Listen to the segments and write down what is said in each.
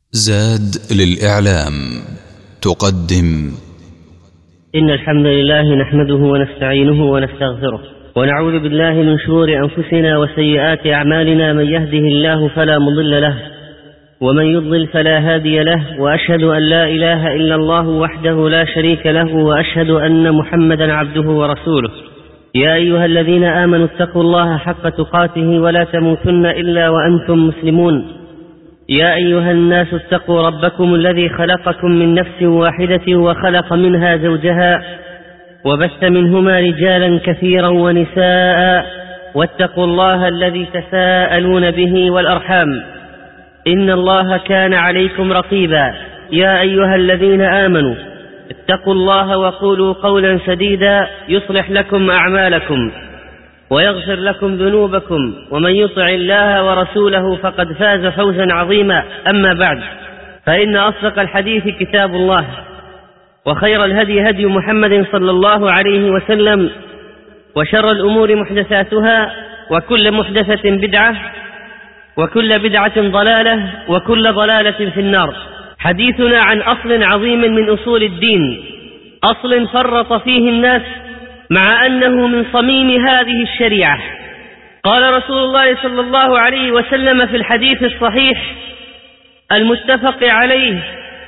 زاد للإعلام تقدم. إن الحمد لله نحمده ونستعينه ونستغفره ونعوذ بالله من شرور أنفسنا وسيئات أعمالنا. من يهده الله فلا مضل له ومن يضلل فلا هادي له، وأشهد أن لا إله إلا الله وحده لا شريك له، وأشهد أن محمدا عبده ورسوله. يا أيها الذين آمنوا اتقوا الله حق تقاته ولا تموتن إلا وأنتم مسلمون. يا أيها الناس اتقوا ربكم الذي خلقكم من نفس واحدة وخلق منها زوجها وبث منهما رجالا كثيرا ونساء، واتقوا الله الذي تساءلون به والأرحام إن الله كان عليكم رقيبا. يا أيها الذين آمنوا اتقوا الله وقولوا قولا سديدا يصلح لكم أعمالكم ويغفر لكم ذنوبكم، ومن يطع الله ورسوله فقد فاز فوزا عظيما. أما بعد، فإن أصدق الحديث كتاب الله، وخير الهدي هدي محمد صلى الله عليه وسلم، وشر الأمور محدثاتها، وكل محدثة بدعة، وكل بدعة ضلالة، وكل ضلالة في النار. حديثنا عن أصل عظيم من أصول الدين، أصل فرط فيه الناس مع أنه من صميم هذه الشريعة. قال رسول الله صلى الله عليه وسلم في الحديث الصحيح المتفق عليه: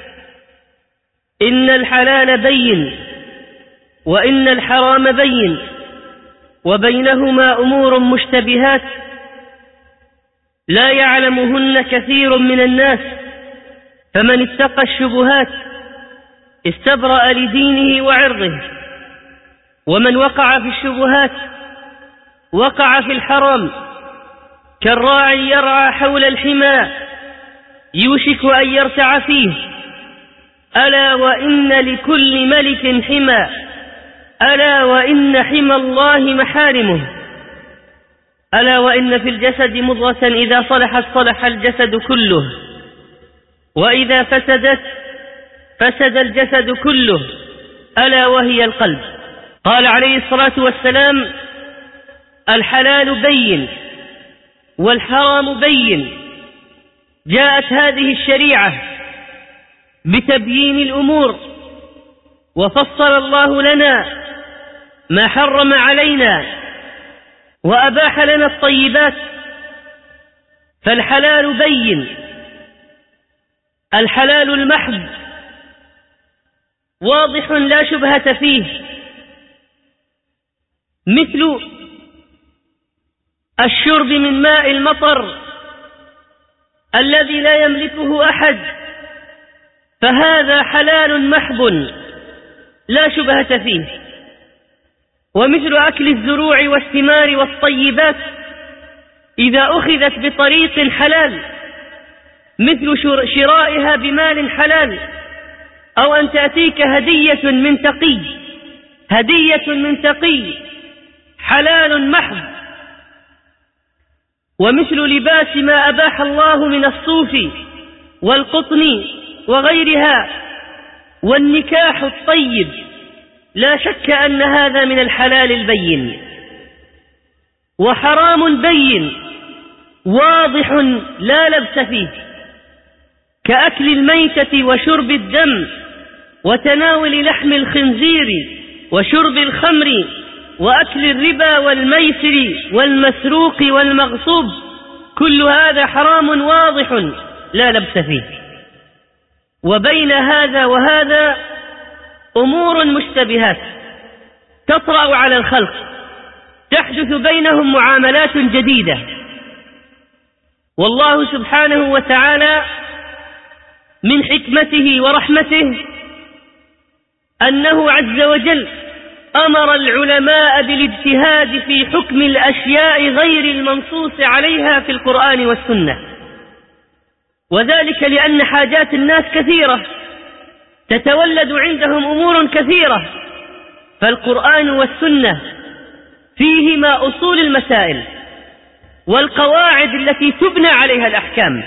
إن الحلال بين وإن الحرام بين وبينهما أمور مشتبهات لا يعلمهن كثير من الناس، فمن اتقى الشبهات استبرأ لدينه وعرضه، ومن وقع في الشبهات وقع في الحرام. كالراعي يرعى حول الحمى يوشك أن يرتع فيه. ألا وإن لكل ملك حمى، ألا وإن حمى الله محارمه. ألا وإن في الجسد مضغة إذا صلحت صلح الجسد كله، وإذا فسدت فسد الجسد كله، ألا وهي القلب. قال عليه الصلاة والسلام: الحلال بين والحرام بين. جاءت هذه الشريعة بتبيين الأمور، وفصل الله لنا ما حرم علينا وأباح لنا الطيبات. فالحلال بين، الحلال المحض واضح لا شبهة فيه، مثل الشرب من ماء المطر الذي لا يملكه أحد، فهذا حلال محض لا شبهة فيه. ومثل أكل الزروع والثمار والطيبات إذا أخذت بطريق حلال، مثل شرائها بمال حلال، أو أن تأتيك هدية من تقي حلال محض. ومثل لباس ما أباح الله من الصوف والقطن وغيرها، والنكاح الطيب، لا شك أن هذا من الحلال البين. وحرام بين واضح لا لبس فيه، كأكل الميتة وشرب الدم وتناول لحم الخنزير وشرب الخمر وأكل الربا والميسر والمسروق والمغصوب، كل هذا حرام واضح لا لبس فيه. وبين هذا وهذا أمور مشتبهات تطرأ على الخلق، تحدث بينهم معاملات جديدة. والله سبحانه وتعالى من حكمته ورحمته أنه عز وجل أمر العلماء بالاجتهاد في حكم الأشياء غير المنصوص عليها في القرآن والسنة، وذلك لأن حاجات الناس كثيرة، تتولد عندهم أمور كثيرة، فالقرآن والسنة فيهما أصول المسائل والقواعد التي تبنى عليها الأحكام.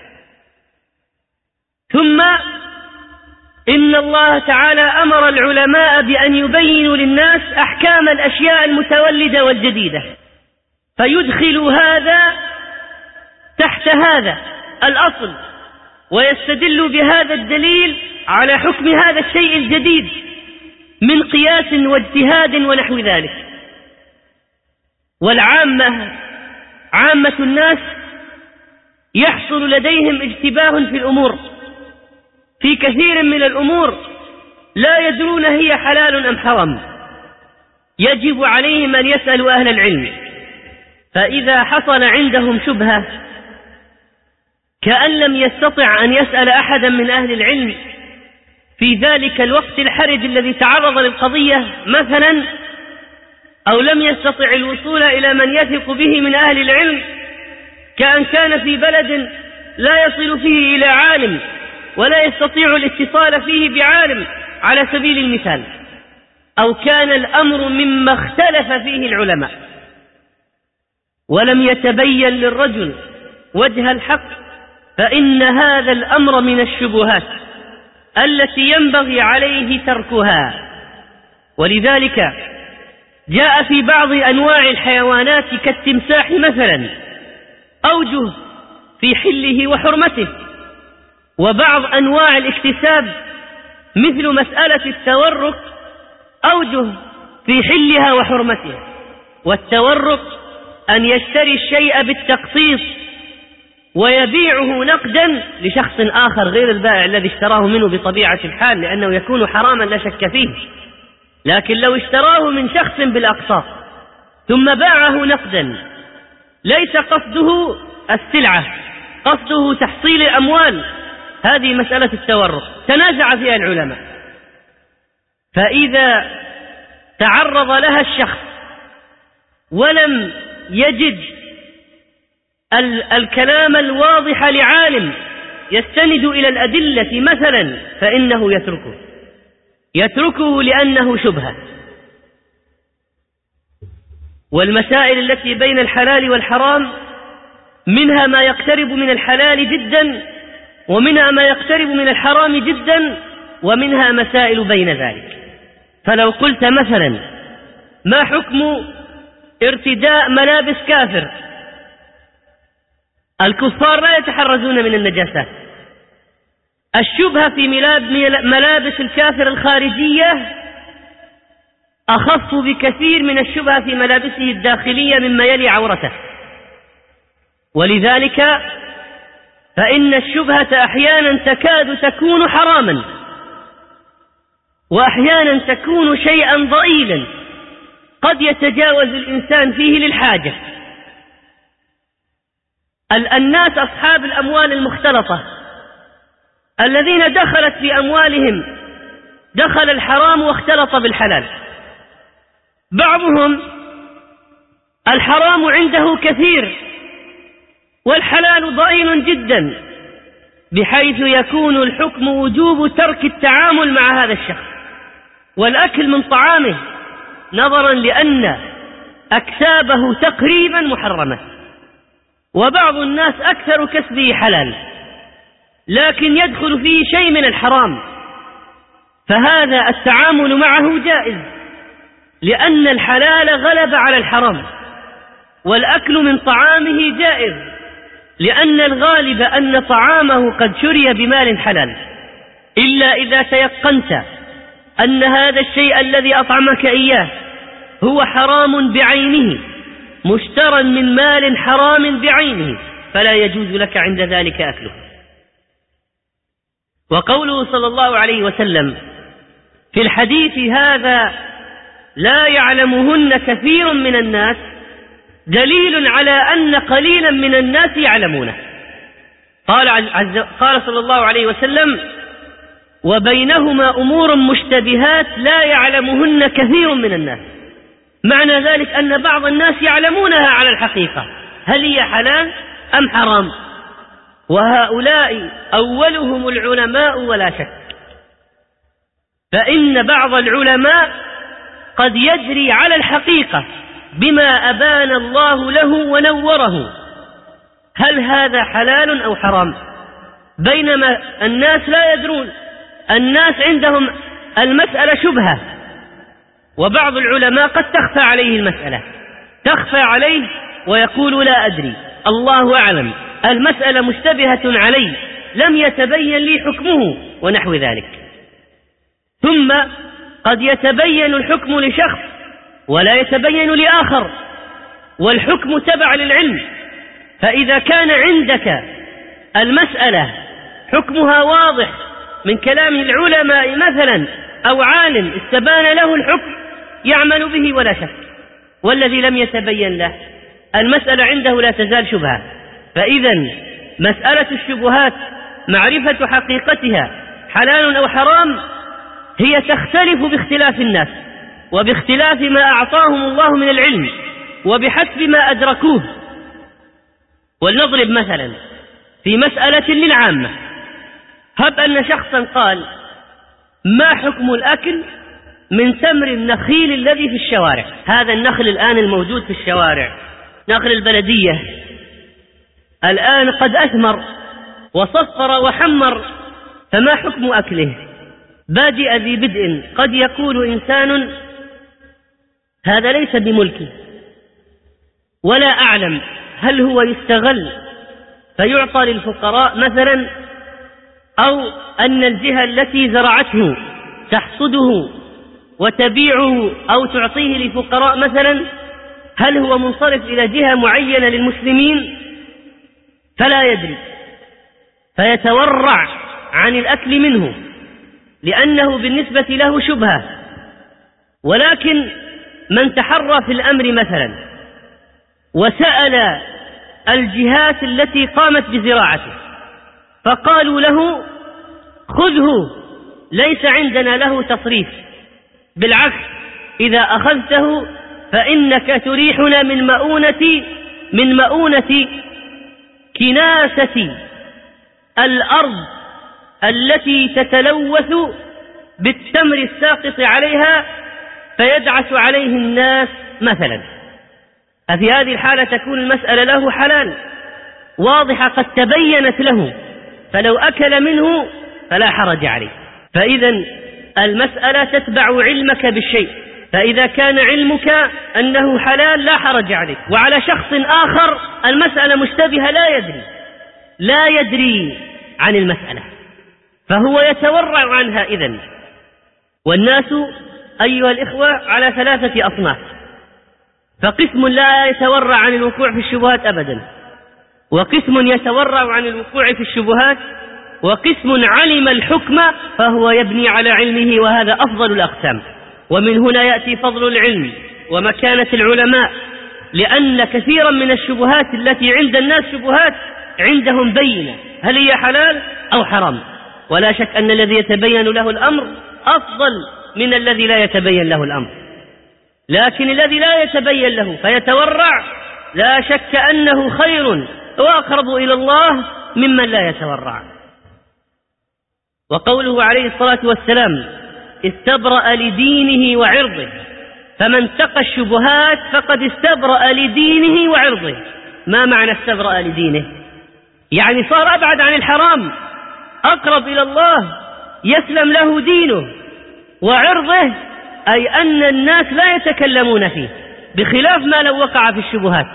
ثم إن الله تعالى أمر العلماء بأن يبينوا للناس أحكام الأشياء المتولدة والجديدة، فيدخل هذا تحت هذا الأصل ويستدل بهذا الدليل على حكم هذا الشيء الجديد من قياس واجتهاد ونحو ذلك. عامة الناس يحصل لديهم اشتباه في الأمور، في كثير من الأمور لا يدرون هي حلال أم حرام، يجب عليهم أن يسألوا أهل العلم. فإذا حصل عندهم شبهة كأن لم يستطع أن يسأل أحدا من أهل العلم في ذلك الوقت الحرج الذي تعرض للقضية مثلا، أو لم يستطع الوصول إلى من يثق به من أهل العلم، كأن كان في بلد لا يصل فيه إلى عالم ولا يستطيع الاتصال فيه بعالم على سبيل المثال، أو كان الأمر مما اختلف فيه العلماء ولم يتبين للرجل وجه الحق، فإن هذا الأمر من الشبهات التي ينبغي عليه تركها. ولذلك جاء في بعض أنواع الحيوانات كالتمساح مثلا أوجه في حله وحرمته، وبعض أنواع الاكتساب مثل مسألة التورق أوجه في حلها وحرمتها. والتورق أن يشتري الشيء بالتقسيط ويبيعه نقدا لشخص آخر غير البائع الذي اشتراه منه بطبيعة الحال، لأنه يكون حراما لا شك فيه. لكن لو اشتراه من شخص بالأقساط ثم باعه نقدا، ليس قصده السلعة، قصده تحصيل الأموال، هذه مسألة التورق تنازع فيها العلماء. فإذا تعرض لها الشخص ولم يجد الكلام الواضح لعالم يستند إلى الأدلة مثلا، فإنه يتركه لأنه شبهة. والمسائل التي بين الحلال والحرام منها ما يقترب من الحلال جدا، ومنها ما يقترب من الحرام جدا، ومنها مسائل بين ذلك. فلو قلت مثلا ما حكم ارتداء ملابس كافر؟ الكفار لا يتحرزون من النجاسات. الشبهة في ملابس الكافر الخارجية أخف بكثير من الشبهة في ملابسه الداخلية مما يلي عورته. ولذلك فإن الشبهة أحيانا تكاد تكون حراما، وأحيانا تكون شيئا ضئيلا قد يتجاوز الإنسان فيه للحاجة. الناس أصحاب الأموال المختلطة الذين دخلت في أموالهم دخل الحرام واختلط بالحلال، بعضهم الحرام عنده كثير والحلال ضئيل جدا، بحيث يكون الحكم وجوب ترك التعامل مع هذا الشخص والأكل من طعامه، نظرا لأن أكسابه تقريبا محرمة. وبعض الناس أكثر كسبه حلال لكن يدخل فيه شيء من الحرام، فهذا التعامل معه جائز لأن الحلال غلب على الحرام، والأكل من طعامه جائز لأن الغالب أن طعامه قد شري بمال حلال، إلا إذا تيقنت أن هذا الشيء الذي أطعمك إياه هو حرام بعينه مشترى من مال حرام بعينه، فلا يجوز لك عند ذلك أكله. وقوله صلى الله عليه وسلم في الحديث هذا لا يعلمهن كثير من الناس دليل على أن قليلا من الناس يعلمونه. قال صلى الله عليه وسلم وبينهما أمور مشتبهات لا يعلمهن كثير من الناس. معنى ذلك أن بعض الناس يعلمونها على الحقيقة، هل هي حلال أم حرام؟ وهؤلاء أولهم العلماء ولا شك. فإن بعض العلماء قد يجري على الحقيقة بما أبان الله له ونوره، هل هذا حلال أو حرام؟ بينما الناس لا يدرون، الناس عندهم المسألة شبهة، وبعض العلماء قد تخفى عليه المسألة، تخفى عليه ويقول لا أدري، الله أعلم، المسألة مشتبهة علي، لم يتبين لي حكمه ونحو ذلك. ثم قد يتبين الحكم لشخص ولا يتبين لآخر، والحكم تبع للعلم. فإذا كان عندك المسألة حكمها واضح من كلام العلماء مثلا، أو عالم استبان له الحكم يعمل به ولا شك، والذي لم يتبين له المسألة عنده لا تزال شبهة. فإذا مسألة الشبهات معرفة حقيقتها حلال أو حرام هي تختلف باختلاف الناس وباختلاف ما أعطاهم الله من العلم وبحسب ما أدركوه. ولنضرب مثلا في مسألة للعامة. هب أن شخصا قال: ما حكم الأكل من تمر النخيل الذي في الشوارع؟ هذا النخل الآن الموجود في الشوارع، نخل البلدية، الآن قد أثمر وصفر وحمر، فما حكم أكله؟ بادئ ذي بدء قد يقول إنسان: هذا ليس بملكي ولا أعلم هل هو يستغل فيعطى للفقراء مثلا، أو أن الجهة التي زرعته تحصده وتبيعه أو تعطيه للفقراء مثلا، هل هو منصرف إلى جهة معينة للمسلمين؟ فلا يدري، فيتورع عن الأكل منه لأنه بالنسبة له شبهة. ولكن من تحرى في الأمر مثلا وسأل الجهات التي قامت بزراعته فقالوا له: خذه، ليس عندنا له تصريف، بالعكس إذا أخذته فإنك تريحنا من مؤونة كناسة الأرض التي تتلوث بالتمر الساقط عليها فيدعس عليه الناس مثلا. ففي هذه الحالة تكون المسألة له حلال واضحة قد تبينت له، فلو أكل منه فلا حرج عليه. فإذا المسألة تتبع علمك بالشيء، فإذا كان علمك أنه حلال لا حرج عليك. وعلى شخص آخر المسألة مشتبهة لا يدري عن المسألة، فهو يتورع عنها إذن. والناس أيها الإخوة على 3 أصناف: فقسم لا يتورع عن الوقوع في الشبهات أبدا، وقسم يتورع عن الوقوع في الشبهات، وقسم علم الحكم فهو يبني على علمه، وهذا أفضل الأقسام. ومن هنا يأتي فضل العلم ومكانة العلماء، لأن كثيرا من الشبهات التي عند الناس شبهات عندهم بينة هل هي حلال أو حرام. ولا شك أن الذي يتبين له الأمر أفضل من الذي لا يتبين له الأمر، لكن الذي لا يتبين له فيتورع لا شك أنه خير وأقرب إلى الله ممن لا يتورع. وقوله عليه الصلاة والسلام: استبرأ لدينه وعرضه، فمن اتقى الشبهات فقد استبرأ لدينه وعرضه. ما معنى استبرأ لدينه؟ يعني صار أبعد عن الحرام، أقرب إلى الله، يسلم له دينه. وعرضه أي أن الناس لا يتكلمون فيه، بخلاف ما لو وقع في الشبهات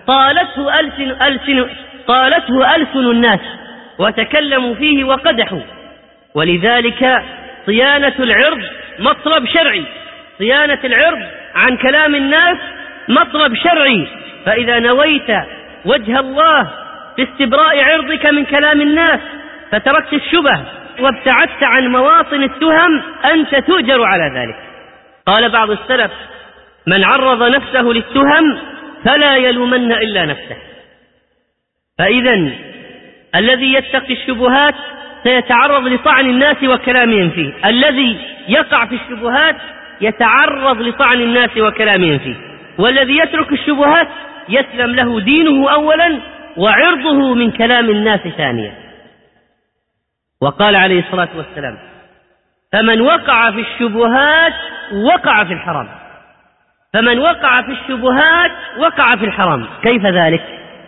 طالته ألسن الناس وتكلموا فيه وقدحوا. ولذلك صيانة العرض مطلب شرعي، صيانة العرض عن كلام الناس مطلب شرعي. فإذا نويت وجه الله في استبراء عرضك من كلام الناس فتركت الشبه وابتعدت عن مواطن التهم أنت تؤجر على ذلك. قال بعض السلف: من عرض نفسه للتهم فلا يلومن إلا نفسه. فإذا الذي يتقي الشبهات سيتعرض لطعن الناس وكلامهم فيه، الذي يقع في الشبهات يتعرض لطعن الناس وكلامهم فيه، والذي يترك الشبهات يسلم له دينه أولا وعرضه من كلام الناس ثانيا. وقال عليه الصلاة والسلام: فمن وقع في الشبهات وقع في الحرام. فمن وقع في الشبهات وقع في الحرام. كيف ذلك؟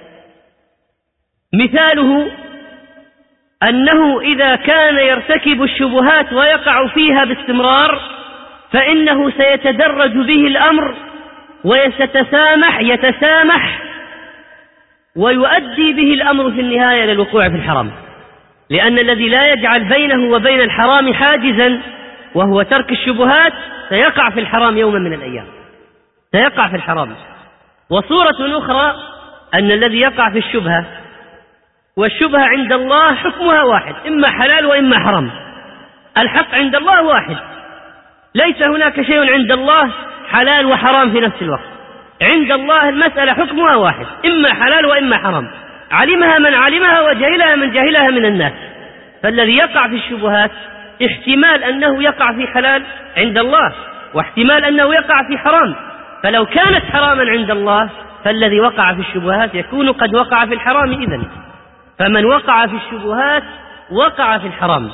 مثاله أنه إذا كان يرتكب الشبهات ويقع فيها باستمرار فإنه سيتدرج به الأمر يتسامح ويؤدي به الأمر في النهاية للوقوع في الحرام. لأن الذي لا يجعل بينه وبين الحرام حاجزا وهو ترك الشبهات سيقع في الحرام يوما من الأيام، سيقع في الحرام. وصورة أخرى أن الذي يقع في الشبهة، والشبهة عند الله حكمها واحد، إما حلال وإما حرام. الحق عند الله واحد، ليس هناك شيء عند الله حلال وحرام في نفس الوقت. عند الله المسألة حكمها واحد، إما حلال وإما حرام، علمها من علمها وجهلها من جهلها من الناس. فالذي يقع في الشبهات احتمال أنه يقع في حلال عند الله، واحتمال أنه يقع في حرام. فلو كانت حراما عند الله فالذي وقع في الشبهات يكون قد وقع في الحرام إذن. فمن وقع في الشبهات وقع في الحرام.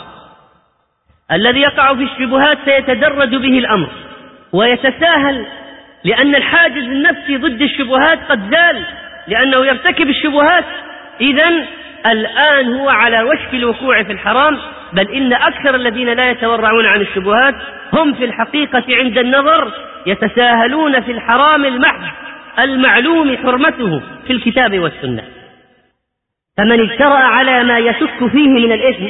الذي يقع في الشبهات سيتدرج به الأمر ويتساهل، لأن الحاجز النفسي ضد الشبهات قد زال، لأنه يرتكب الشبهات. إذن الآن هو على وشك الوقوع في الحرام، بل إن أكثر الذين لا يتورعون عن الشبهات هم في الحقيقة عند النظر يتساهلون في الحرام المحض المعلوم حرمته في الكتاب والسنة. فمن اجترأ على ما يشك فيه من الإثم،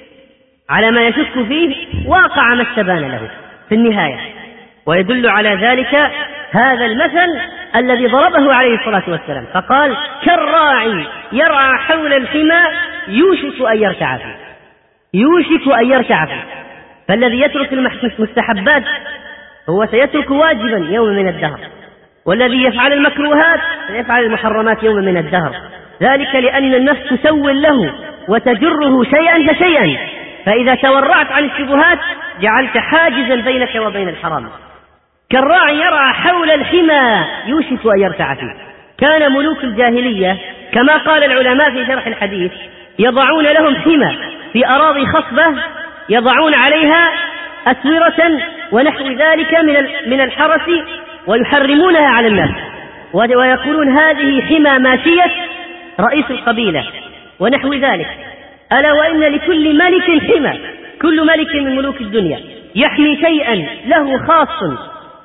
على ما يشك فيه، واقع ما استبان له في النهاية. ويدل على ذلك هذا المثل الذي ضربه عليه الصلاة والسلام، فقال: كالراعي يرعى حول الحمى يوشك أن يرتع فيه، يوشك أن يرتع فيه. فالذي يترك المستحبات هو سيترك واجبا يوم من الدهر، والذي يفعل المكروهات سيفعل المحرمات يوم من الدهر. ذلك لأن النفس تسول له وتجره شيئا فشيئا، فإذا تورعت عن الشبهات جعلت حاجزا بينك وبين الحرام. كالراعي يرعى حول الحمى يوشك أن يرتع فيه. كان ملوك الجاهلية كما قال العلماء في شرح الحديث يضعون لهم حمى في أراضي خصبة، يضعون عليها أسورة ونحو ذلك من الحرس ويحرمونها على الناس، ويقولون هذه حمى ماشية رئيس القبيلة ونحو ذلك. ألا وإن لكل ملك حمى، كل ملك من ملوك الدنيا يحمي شيئا له خاص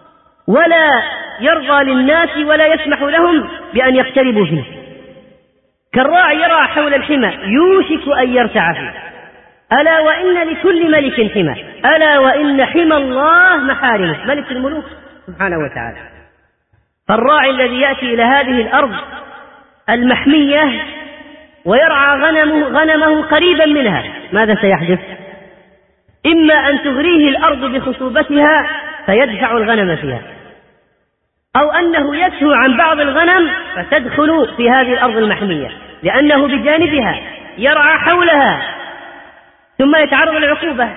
ولا يرضى للناس ولا يسمح لهم بأن يقتربوا فيه. كالراعي يرعى حول الحمى يوشك أن يرتع فيه. ألا وإن لكل ملك حمى، ألا وإن حمى الله محارمه، ملك الملوك سبحانه وتعالى. فالراعي الذي يأتي إلى هذه الأرض المحمية ويرعى غنمه قريبا منها، ماذا سيحدث؟ إما أن تغريه الأرض بخصوبتها فيدفع الغنم فيها، أو أنه يسهو عن بعض الغنم فتدخل في هذه الأرض المحمية، لأنه بجانبها يرعى حولها ثم يتعرض للعقوبة.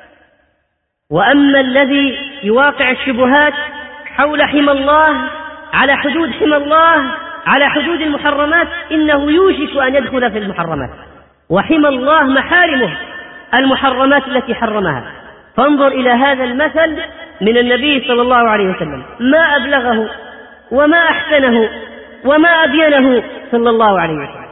وأما الذي يواقع الشبهات حول حمى الله، على حدود حمى الله، على حدود المحرمات، إنه يوشك أن يدخل في المحرمات. وحمى الله محارمه، المحرمات التي حرمها. فانظر إلى هذا المثل من النبي صلى الله عليه وسلم، ما أبلغه وما أحسنه وما أبينه صلى الله عليه وسلم.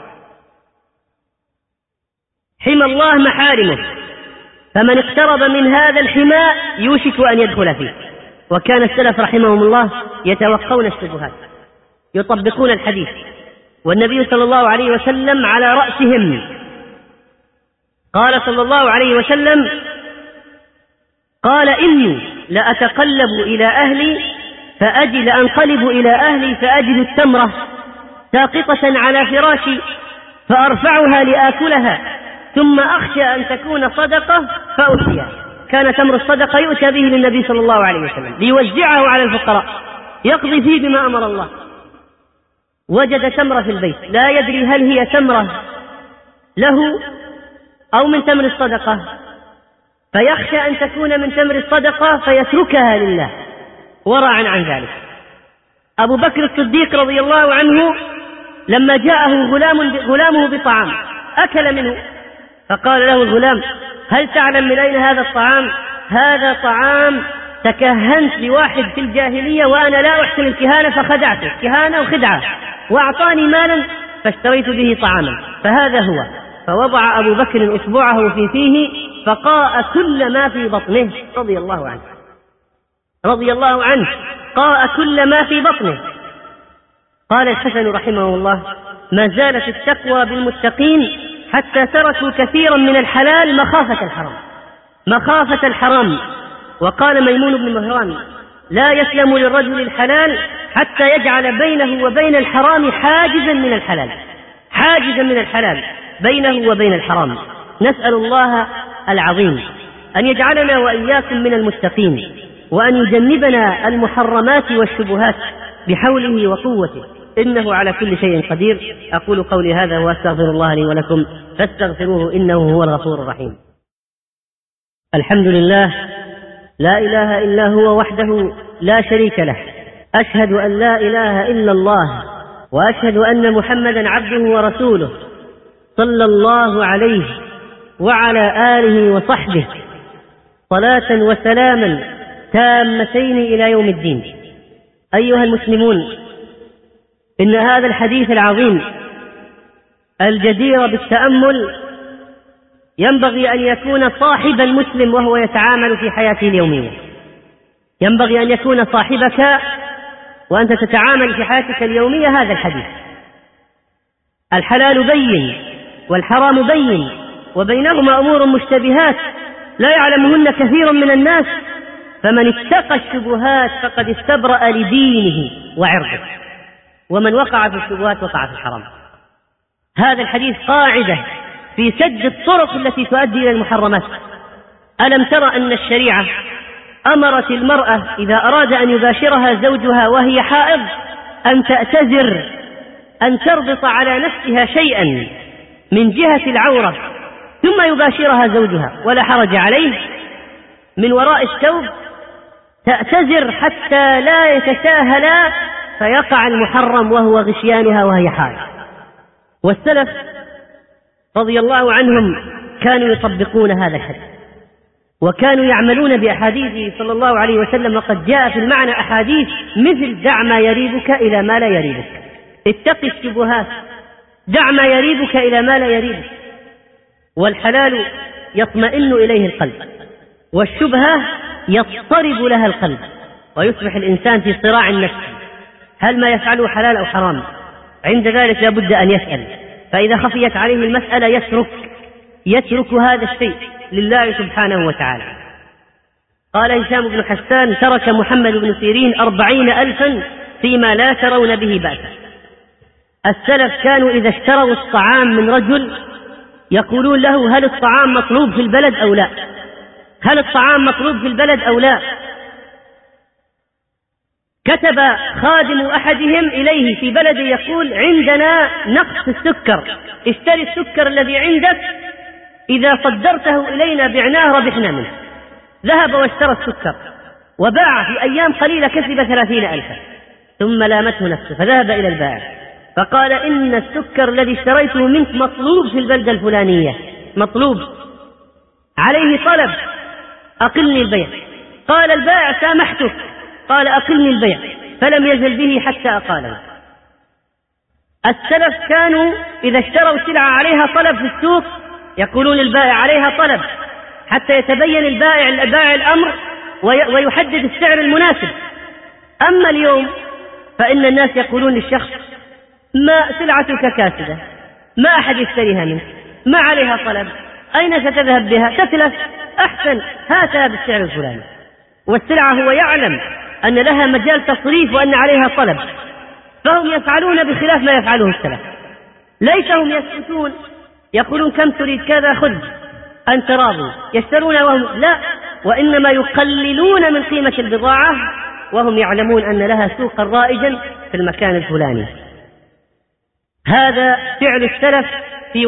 حمى الله محارمه، فمن اقترب من هذا الحمى يوشك أن يدخل فيه. وكان السلف رحمهم الله يتوقون الشبهات، يطبقون الحديث، والنبي صلى الله عليه وسلم على رأسهم. قال صلى الله عليه وسلم: قال: إني لأتقلب إلى أهلي لأنقلب إلى أهلي فأجد التمرة ساقطة على فراشي فأرفعها لآكلها، ثم أخشى أن تكون صدقة فأوتيها. كان تمر الصدقة يؤتى به للنبي صلى الله عليه وسلم ليوزعه على الفقراء، يقضي فيه بما أمر الله. وجد تمرة في البيت، لا يدري هل هي تمرة له أو من تمر الصدقة، فيخشى أن تكون من تمر الصدقة فيتركها لله ورعا عن ذلك. أبو بكر الصديق رضي الله عنه لما جاءه غلامه بطعام أكل منه، فقال له الغلام: هل تعلم من أين هذا الطعام؟ هذا طعام تكهنت لواحد في الجاهلية وأنا لا أحسن الكهانة فخدعته، كهانة وخدعة، وأعطاني مالا فاشتريت به طعاما، فهذا هو. فوضع أبو بكر أصبعه في فيه فقاء كل ما في بطنه رضي الله عنه، رضي الله عنه، قاء كل ما في بطنه. قال الحسن رحمه الله: ما زالت التقوى بالمتقين حتى تركوا كثيرا من الحلال مخافة الحرام. وقال ميمون بن مهران: لا يسلم للرجل الحلال حتى يجعل بينه وبين الحرام حاجزا من الحلال بينه وبين الحرام. نسأل الله العظيم أن يجعلنا وإياكم من المتقين، وأن يجنبنا المحرمات والشبهات بحوله وقوته، إنه على كل شيء قدير. أقول قولي هذا وأستغفر الله لي ولكم فاستغفروه إنه هو الغفور الرحيم. الحمد لله، لا إله إلا هو وحده لا شريك له، أشهد أن لا إله إلا الله، وأشهد أن محمدا عبده ورسوله، صلى الله عليه وعلى آله وصحبه صلاة وسلاما تامتين إلى يوم الدين. أيها المسلمون، إن هذا الحديث العظيم الجدير بالتأمل ينبغي أن يكون صاحب المسلم وهو يتعامل في حياته اليومية. ينبغي أن يكون صاحبك وأنت تتعامل في حياتك اليومية هذا الحديث. الحلال بين والحرام بين، وبينهما أمور مشتبهات لا يعلمهن كثير من الناس، فمن اتقى الشبهات فقد استبرأ لدينه وعرضه، ومن وقع في الشبهات وقع في الحرام. هذا الحديث قاعدة في سد الطرق التي تؤدي إلى المحرمات. ألم ترى أن الشريعة أمرت المرأة إذا أراد أن يباشرها زوجها وهي حائض أن تأتذر، أن تربط على نفسها شيئا من جهة العورة ثم يباشرها زوجها ولا حرج عليه، من وراء الثوب تأتذر حتى لا يتساهلا فيقع المحرم وهو غشيانها وهي حائض. والسلف رضي الله عنهم كانوا يطبقون هذا الحديث، وكانوا يعملون بأحاديثه صلى الله عليه وسلم. وقد جاء في المعنى أحاديث مثل: دع ما يريبك إلى ما لا يريبك، اتق الشبهات، دع ما يريبك إلى ما لا يريبك. والحلال يطمئن إليه القلب، والشبهة يضطرب لها القلب، ويصبح الإنسان في صراع النفس: هل ما يفعله حلال أو حرام؟ عند ذلك لا بد أن يسأل، فإذا خفيت عليه المسألة يترك هذا الشيء لله سبحانه وتعالى. قال هشام بن حسان: ترك محمد بن سيرين 40,000 فيما لا ترون به بأسا. السلف كانوا إذا اشتروا الطعام من رجل يقولون له: هل الطعام مطلوب في البلد أو لا؟ هل الطعام مطلوب في البلد أو لا؟ كتب خادم أحدهم إليه في بلده يقول: عندنا نقص السكر، اشتري السكر الذي عندك، إذا صدرته إلينا بعناه ربحنا منه. ذهب واشترى السكر وباع، في أيام قليلة كسب 30,000. ثم لامته نفسه فذهب إلى البائع فقال: إن السكر الذي اشتريته منك مطلوب في البلدة الفلانية، مطلوب عليه طلب، أقلني البيع. قال البائع: سامحتك. قال: أقلني البيع. فلم يزل به حتى أقاله. السلف كانوا إذا اشتروا سلعة عليها طلب في السوق يقولون للبائع: عليها طلب، حتى يتبين البائع الأمر ويحدد السعر المناسب. أما اليوم فإن الناس يقولون للشخص: ما سلعتك كاسدة، ما أحد يشتريها منك، ما عليها طلب، أين ستذهب بها؟ تتلف، أحسن هاتها بالسعر الفلاني. والسلعة هو يعلم أن لها مجال تصريف وأن عليها طلب، فهم يفعلون بخلاف ما يفعله السلف. ليس هم يسكتون يقولون: كم تريد كذا، خذ أنت راضي، يشترون وهم لا، وإنما يقللون من قيمة البضاعة وهم يعلمون أن لها سوقا رائجا في المكان الفلاني. هذا فعل السلف في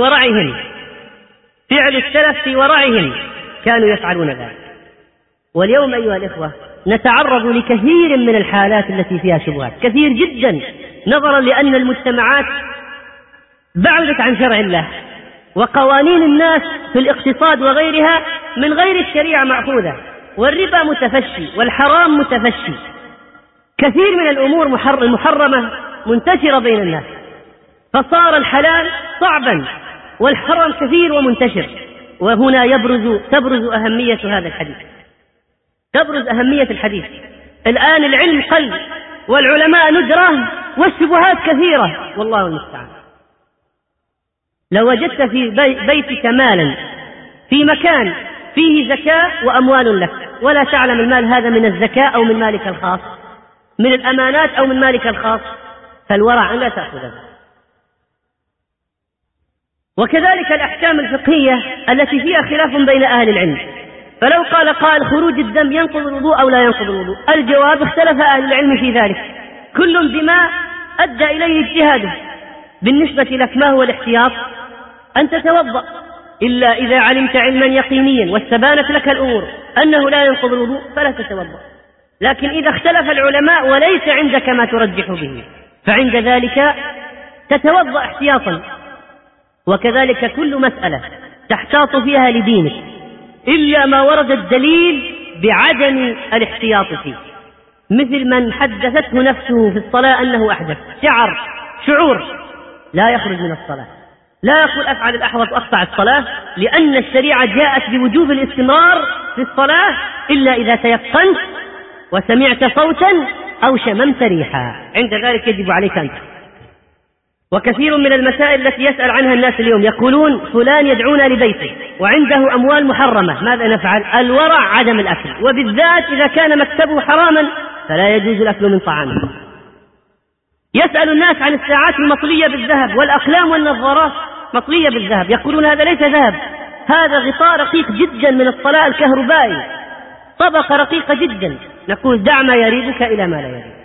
ورعهم، كانوا يفعلون ذلك. واليوم أيها الإخوة نتعرض لكثير من الحالات التي فيها شبهات، كثير جدا، نظرا لأن المجتمعات بعدت عن شرع الله، وقوانين الناس في الاقتصاد وغيرها من غير الشريعة مأخوذة، والربا متفشي والحرام متفشي. كثير من الأمور المحرمة منتشرة بين الناس، فصار الحلال صعبا والحرام كثير ومنتشر. وهنا تبرز أهمية هذا الحديث، تبرز أهمية الحديث. الآن العلم قل والعلماء ندرة والشبهات كثيرة، والله المستعان. لو وجدت في بيتك مالا في مكان فيه زكاة وأموال لك ولا تعلم المال هذا من الزكاة أو من مالك الخاص، من الأمانات أو من مالك الخاص، فالورع أن لا تأخذه. وكذلك الأحكام الفقهية التي فيها خلاف بين أهل العلم، فلو قال قائل خروج الدم ينقض الوضوء أو لا ينقض الوضوء، الجواب اختلف أهل العلم في ذلك، كل بما أدى إليه اجتهاده. بالنسبة لك ما هو الاحتياط؟ أن تتوضأ، إلا إذا علمت علما يقينيا واستبانت لك الأمور أنه لا ينقض الوضوء فلا تتوضأ. لكن إذا اختلف العلماء وليس عندك ما ترجح به فعند ذلك تتوضأ احتياطا. وكذلك كل مسألة تحتاط فيها لدينك إلا ما ورد الدليل بعدم الاحتياط فيه، مثل من حدثته نفسه في الصلاة أنه أحدث، شعور لا يخرج من الصلاة، لا يقول أفعل الأحوط وأقطع الصلاة، لأن الشريعة جاءت بوجوب الاستمرار في الصلاة إلا إذا تيقنت وسمعت صوتا أو شممت ريحا، عند ذلك يجب عليك أن تفعل. وكثير من المسائل التي يسأل عنها الناس اليوم يقولون فلان يدعونا لبيته وعنده أموال محرمة، ماذا نفعل؟ الورع عدم الأكل، وبالذات إذا كان مكتبه حراما فلا يجوز الأكل من طعامه. يسأل الناس عن الساعات المطلية بالذهب والأقلام والنظارات مطلية بالذهب، يقولون هذا ليس ذهب، هذا غطاء رقيق جدا من الصلاة الكهربائي، طبقة رقيقة جدا. نقول دع ما يريبك إلى ما لا يريبك.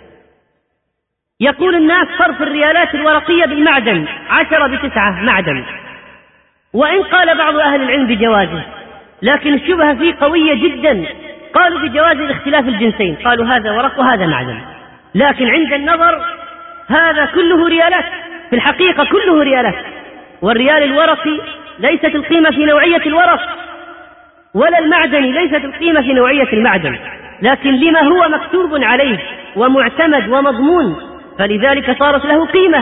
يقول الناس صرف الريالات الورقية بالمعدن 10/9 معدن، وإن قال بعض أهل العلم بجوازه لكن الشبهة فيه قوية جدا، قالوا بجواز الاختلاف الجنسين، قالوا هذا ورق وهذا معدن، لكن عند النظر هذا كله ريالات، في الحقيقة كله ريالات، والريال الورقي ليست القيمة في نوعية الورق، ولا المعدني ليست القيمة في نوعية المعدن، لكن لما هو مكتوب عليه ومعتمد ومضمون فلذلك صارت له قيمة.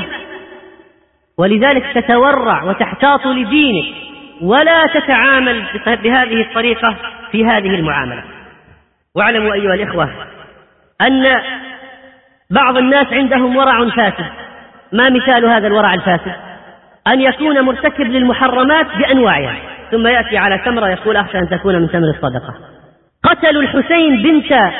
ولذلك تتورع وتحتاط لدينك ولا تتعامل بهذه الطريقة في هذه المعاملة. واعلموا أيها الإخوة أن بعض الناس عندهم ورع فاسد. ما مثال هذا الورع الفاسد؟ أن يكون مرتكب للمحرمات بأنواعها ثم يأتي على تمرة يقول أخشى أن تكون من تمر الصدقة. قتلوا الحسين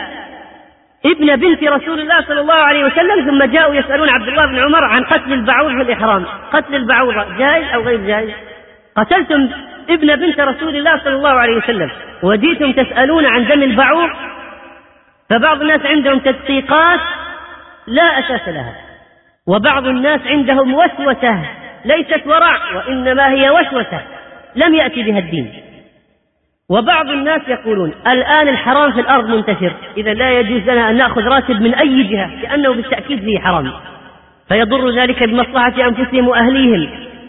ابن بنت رسول الله صلى الله عليه وسلم، ثم جاءوا يسألون عبد الله بن عمر عن قتل البعوض في الإحرام، قتل البعوضة جائز أو غير جائز؟ قتلتم ابن بنت رسول الله صلى الله عليه وسلم وجيتم تسألون عن دم البعوض. فبعض الناس عندهم تدقيقات لا أساس لها، وبعض الناس عندهم وسوسة ليست ورع وإنما هي وسوسة لم يأتي بها الدين. وبعض الناس يقولون الآن الحرام في الأرض منتشر، إذا لا يجوز لنا أن نأخذ راتب من أي جهة لأنه بالتأكيد فيه حرام، فيضر ذلك بمصلحة أنفسهم وأهليهم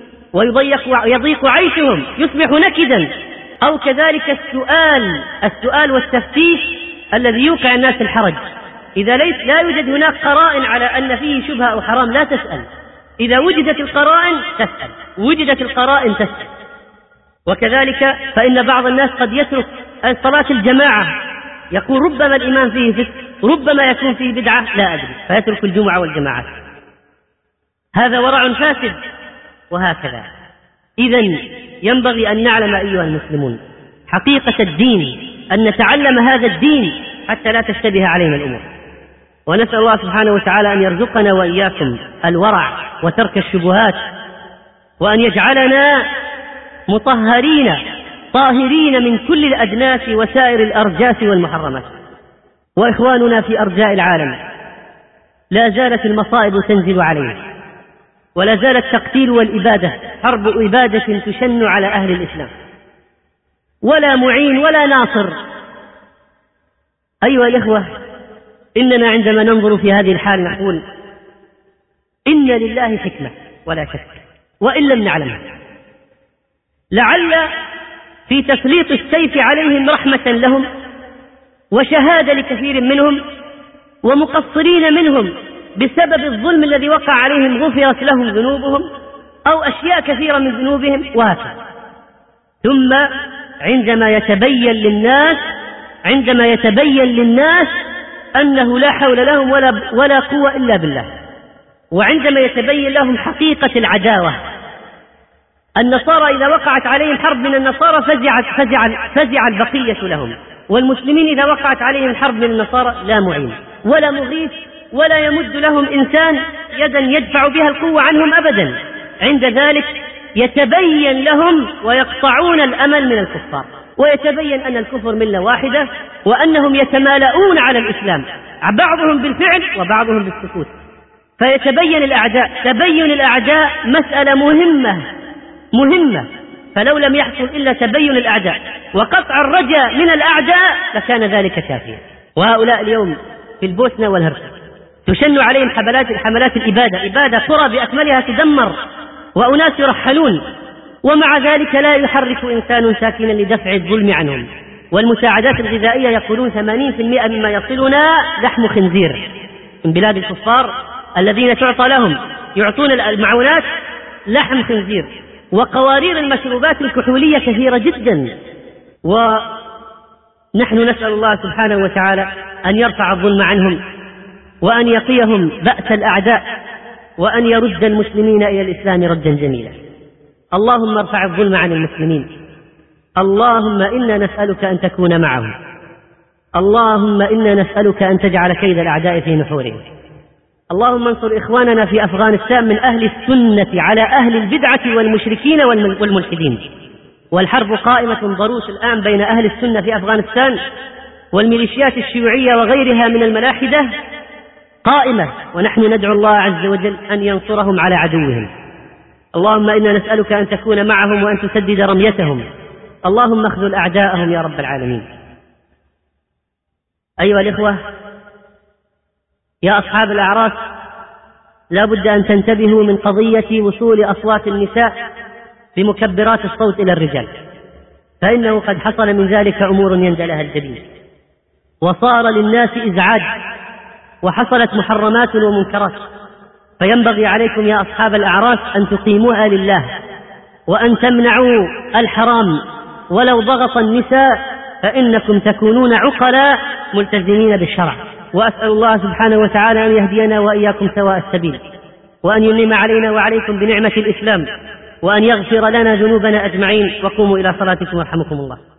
ويضيق عيشهم، يصبح نكدا. أو كذلك السؤال والتفتيش الذي يوقع الناس الحرج، إذا لا يوجد هناك قرائن على أن فيه شبهة أو حرام لا تسأل، إذا وجدت القرائن تسأل، وجدت القرائن تسأل. وكذلك فإن بعض الناس قد يترك صلاة الجماعة، يقول ربما الإمام فيه فسق، ربما يكون فيه بدعة، لا أدري، فيترك الجمعة والجماعات، هذا ورع فاسد. وهكذا إذن ينبغي أن نعلم أيها المسلمون حقيقة الدين، أن نتعلم هذا الدين حتى لا تشتبه علينا الأمور. ونسأل الله سبحانه وتعالى أن يرزقنا وإياكم الورع وترك الشبهات، وأن يجعلنا مطهرين طاهرين من كل الأدناس وسائر الأرجاس والمحرمات. وإخواننا في أرجاء العالم لا زالت المصائب تنزل علينا، ولا زال التقتيل والإبادة، حرب إبادة تشن على أهل الإسلام، ولا معين ولا ناصر. أيها الإخوة، إننا عندما ننظر في هذه الحال نقول إن لله حكمة ولا شك، وإن لم نعلمها، لعل في تسليط السيف عليهم رحمة لهم وشهادة لكثير منهم، ومقصرين منهم بسبب الظلم الذي وقع عليهم غفرت لهم ذنوبهم أو أشياء كثيرة من ذنوبهم وهكذا. ثم عندما يتبين للناس أنه لا حول لهم ولا قوة إلا بالله، وعندما يتبين لهم حقيقة العداوة النصارى إذا وقعت عليهم حرب من النصارى فزع البقية لهم، والمسلمين إذا وقعت عليهم حرب من النصارى لا معين ولا مغيث ولا يمد لهم إنسان يدا يدفع بها القوة عنهم أبدا. عند ذلك يتبين لهم ويقطعون الأمل من الكفار، ويتبين أن الكفر ملة واحدة، وأنهم يتمالؤون على الإسلام، بعضهم بالفعل وبعضهم بالسكوت. فيتبين الأعداء، تبين الأعداء مسألة مهمة، فلو لم يحصل إلا تبين الأعداء وقطع الرجاء من الأعداء لكان ذلك كافيا. وهؤلاء اليوم في البوسنة والهرسك تشن عليهم حملات الإبادة، إبادة قرى بأكملها تدمر وأناس يرحلون، ومع ذلك لا يحرك إنسان ساكنا لدفع الظلم عنهم. والمساعدات الغذائية يقولون 80% مما يصلنا لحم خنزير من بلاد الكفار الذين تعطى لهم، يعطون المعونات لحم خنزير. وقوارير المشروبات الكحولية كثيرة جدا. ونحن نسأل الله سبحانه وتعالى أن يرفع الظلم عنهم، وأن يقيهم بأس الأعداء، وأن يرد المسلمين إلى الإسلام ردا جميلا. اللهم ارفع الظلم عن المسلمين. اللهم إنا نسألك أن تكون معهم. اللهم إنا نسألك أن تجعل كيد الأعداء في نحورهم. اللهم انصر إخواننا في أفغانستان من أهل السنة على أهل البدعة والمشركين والملحدين. والحرب قائمة ضروس الآن بين أهل السنة في أفغانستان والميليشيات الشيوعية وغيرها من الملاحدة قائمة، ونحن ندعو الله عز وجل أن ينصرهم على عدوهم. اللهم إنا نسألك أن تكون معهم وأن تسدد رميتهم. اللهم اخذل أعداءهم يا رب العالمين. أيها الإخوة، يا أصحاب الأعراس، لا بد أن تنتبهوا من قضية وصول أصوات النساء بمكبرات الصوت إلى الرجال، فإنه قد حصل من ذلك أمور يندى لها الجبين، وصار للناس إزعاج، وحصلت محرمات ومنكرات. فينبغي عليكم يا أصحاب الأعراس أن تقيموها لله، وأن تمنعوا الحرام ولو ضغط النساء، فإنكم تكونون عقلاء ملتزمين بالشرع. وأسأل الله سبحانه وتعالى أن يهدينا وإياكم سواء السبيل، وأن ينعم علينا وعليكم بنعمة الإسلام، وأن يغفر لنا ذنوبنا أجمعين. وقوموا إلى صلاتكم ورحمكم الله.